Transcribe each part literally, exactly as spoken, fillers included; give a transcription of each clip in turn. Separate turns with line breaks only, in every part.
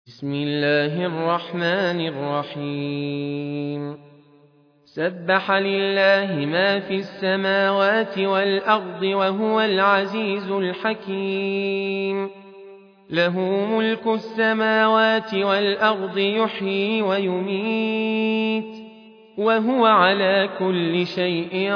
بسم الله الرحمن الرحيم سبح لله ما في السماوات والأرض وهو العزيز الحكيم له ملك السماوات والأرض يحيي ويميت وهو على كل شيء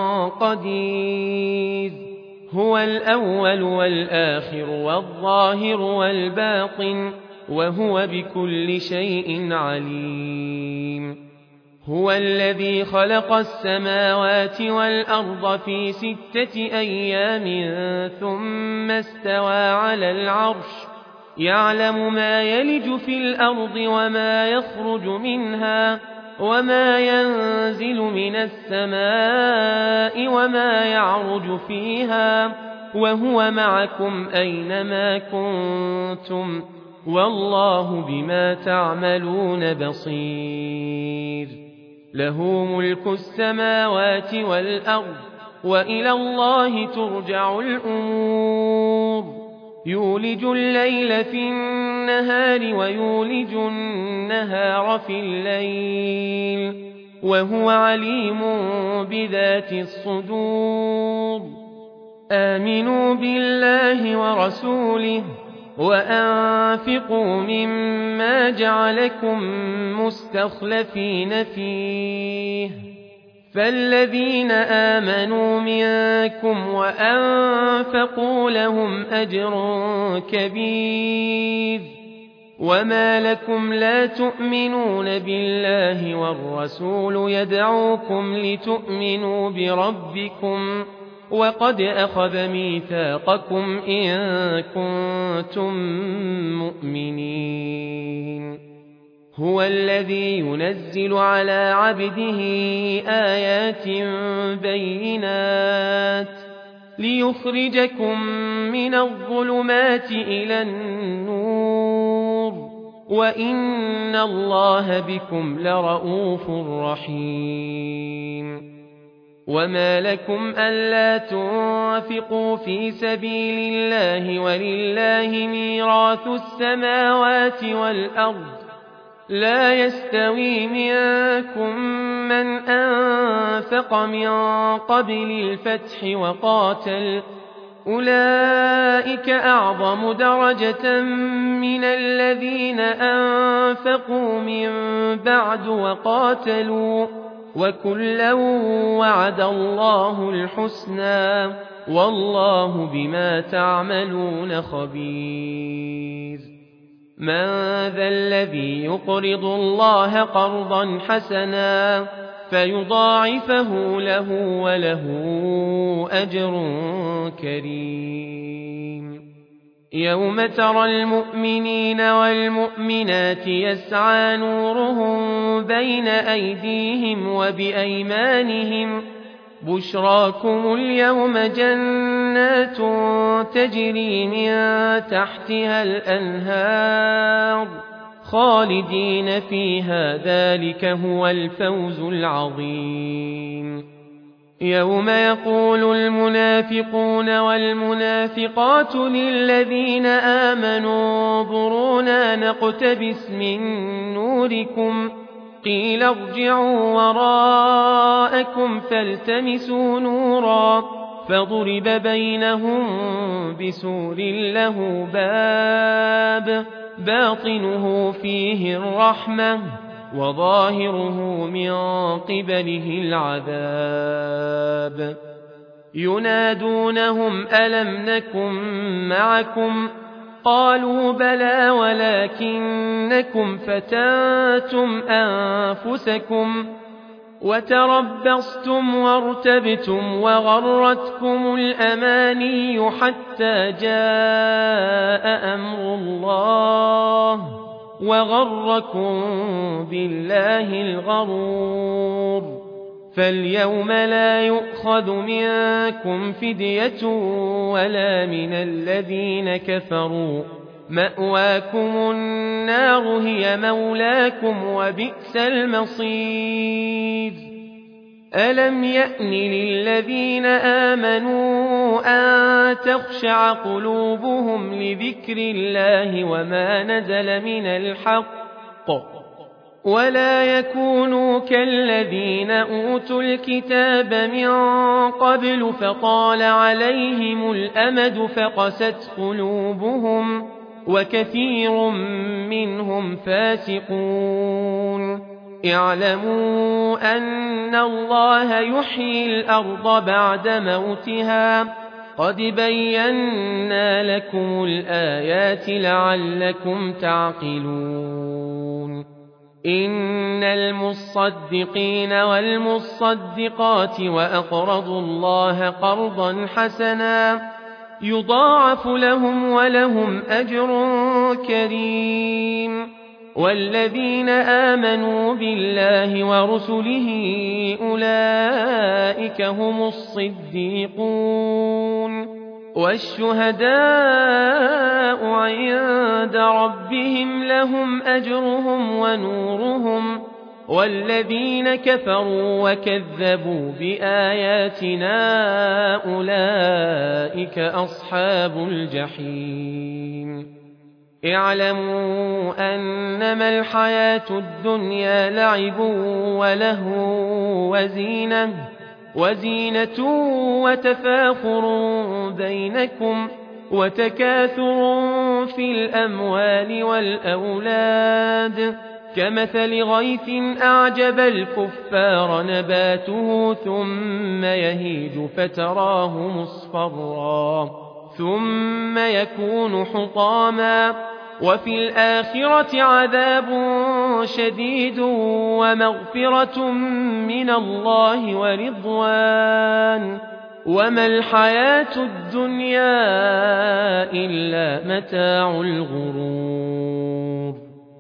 قدير هو الأول والآخر والظاهر والباطن وهو بكل شيء عليم هو الذي خلق السماوات والأرض في ستة أيام ثم استوى على العرش يعلم ما يلج في الأرض وما يخرج منها وما ينزل من السماء وما يعرج فيها وهو معكم أينما كنتم والله بما تعملون بصير له ملك السماوات والأرض وإلى الله ترجع الأمور يولج الليل في النهار ويولج النهار في الليل وهو عليم بذات الصدور آمنوا بالله ورسوله وأنفقوا مما جعلكم مستخلفين فيه فالذين آمنوا منكم وأنفقوا لهم أجر كبير وما لكم لا تؤمنون بالله والرسول يدعوكم لتؤمنوا بربكم وقد أخذ ميثاقكم إن كنتم مؤمنين هو الذي ينزل على عبده آيات بينات ليخرجكم من الظلمات إلى النور وإن الله بكم لرءوف رحيم وما لكم ألا تنفقوا في سبيل الله ولله ميراث السماوات والأرض لا يستوي منكم من أنفق من قبل الفتح وقاتل أولئك أعظم درجة من الذين أنفقوا من بعد وقاتلوا وكلا وعد الله الحسنى والله بما تعملون خبير من ذا الذي يقرض الله قرضا حسنا فيضاعفه له وله أجر كريم يوم ترى المؤمنين والمؤمنات يسعى نورهم بين أيديهم وبأيمانهم بشراكم اليوم جنات تجري من تحتها الأنهار خالدين فيها ذلك هو الفوز العظيم يوم يقول المنافقون والمنافقات للذين آمنوا انظرونا نقتبس من نوركم قيل ارجعوا وراءكم فالتمسوا نورا فضرب بينهم بسور له باب باطنه فيه الرحمة وظاهره من قبله العذاب ينادونهم ألم نكن معكم قالوا بلى ولكنكم فتنتم أنفسكم وتربصتم وارتبتم وغرتكم الأماني حتى جاء أمر الله وغركم بالله الغرور فاليوم لا يؤخذ منكم فدية ولا من الذين كفروا مأواكم النار هي مولاكم وبئس المصير ألم يأن للذين آمنوا أن تخشع قلوبهم لذكر الله وما نزل من الحق ولا يكونوا كالذين أوتوا الكتاب من قبل فطال عليهم الأمد فقست قلوبهم وكثير منهم فاسقون اعلموا أن الله يحيي الأرض بعد موتها قد بينا لكم الآيات لعلكم تعقلون إن المصدقين والمصدقات وأقرضوا الله قرضا حسنا يضاعف لهم ولهم أجر كريم والذين آمنوا بالله ورسله أولئك هم الصديقون والشهداء عند ربهم لهم أجرهم ونورهم والذين كفروا وكذبوا بآياتنا أولئك أصحاب الجحيم اعلموا أنما الحياة الدنيا لعب ولهو وزينة وزينة وتفاخر بينكم وتكاثر في الأموال والأولاد كمثل غيث أعجب الكفار نباته ثم يهيج فتراه مصفرا ثم يكون حطاما وفي الآخرة عذاب شديد ومغفرة من الله ورضوان وما الحياة الدنيا إلا متاع الغرور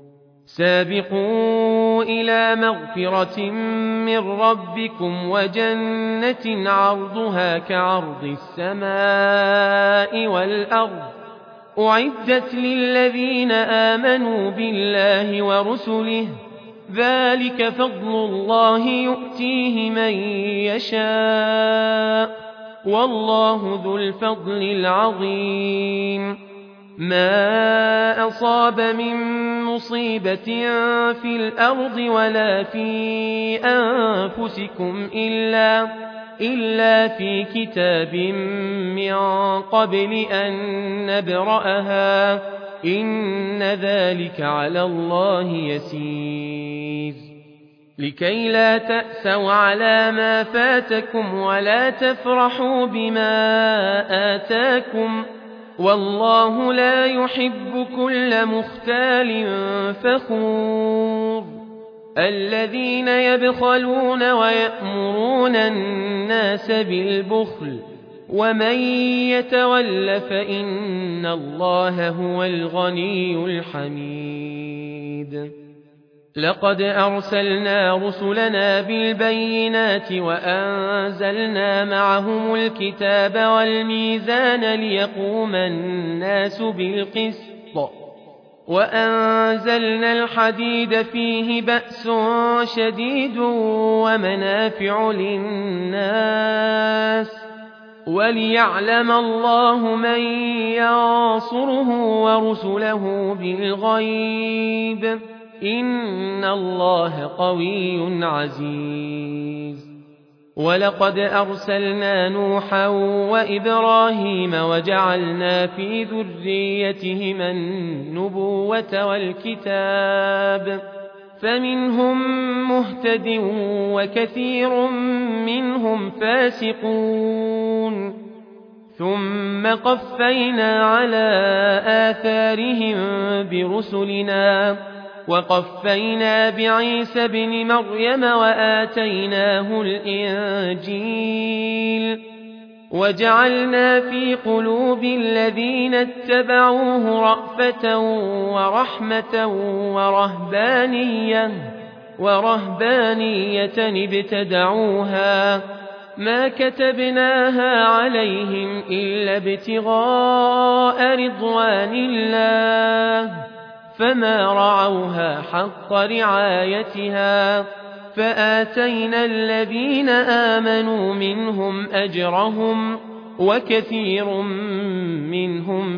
سابقوا إلى مغفرة من ربكم وجنة عرضها كعرض السماء والأرض أعدت للذين آمنوا بالله ورسله ذلك فضل الله يؤتيه من يشاء والله ذو الفضل العظيم ما أصاب من مصيبة في الأرض ولا في أنفسكم إلا, إلا في كتاب من قبل أن نبرأها إن ذلك على الله يسير لكي لا تأسوا على ما فاتكم ولا تفرحوا بما آتاكم والله لا يحب كل مختال فخور الذين يبخلون ويأمرون الناس بالبخل ومن يتول فإن الله هو الغني الحميد لقد أرسلنا رسلنا بالبينات وأنزلنا معهم الكتاب والميزان ليقوم الناس بالقسط وأنزلنا الحديد فيه بأس شديد ومنافع للناس وليعلم الله من ينصره ورسله بالغيب إن الله قوي عزيز ولقد أرسلنا نوحا وإبراهيم وجعلنا في ذريتهما النبوة والكتاب فمنهم مهتد وكثير منهم فاسقون ثم قفينا على آثارهم برسلنا وقفينا بعيسى ابن مريم وآتيناه الإنجيل وجعلنا في قلوب الذين اتبعوه رأفة ورحمة ورهبانية ورهبانية ابتدعوها ما كتبناها عليهم إلا ابتغاء رضوان الله فما رعوها حق رعايتها فآتينا الذين آمنوا منهم أجرهم وكثير منهم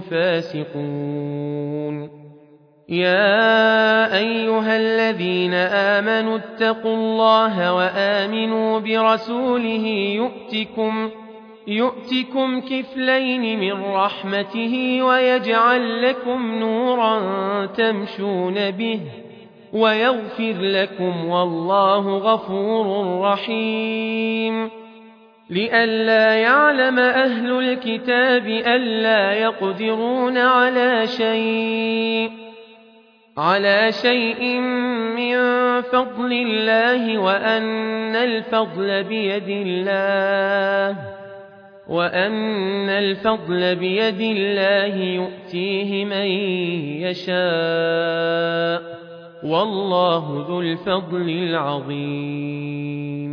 فاسقون يا أيها الذين آمنوا اتقوا الله وآمنوا برسوله يؤتكم يؤتكم كفلين من رحمته ويجعل لكم نورا تمشون به ويغفر لكم والله غفور رحيم لئلا يعلم أهل الكتاب ألا يقدرون على شيء على شيء من فضل الله وأن الفضل بيد الله وأن الفضل بيد الله يؤتيه من يشاء والله ذو الفضل العظيم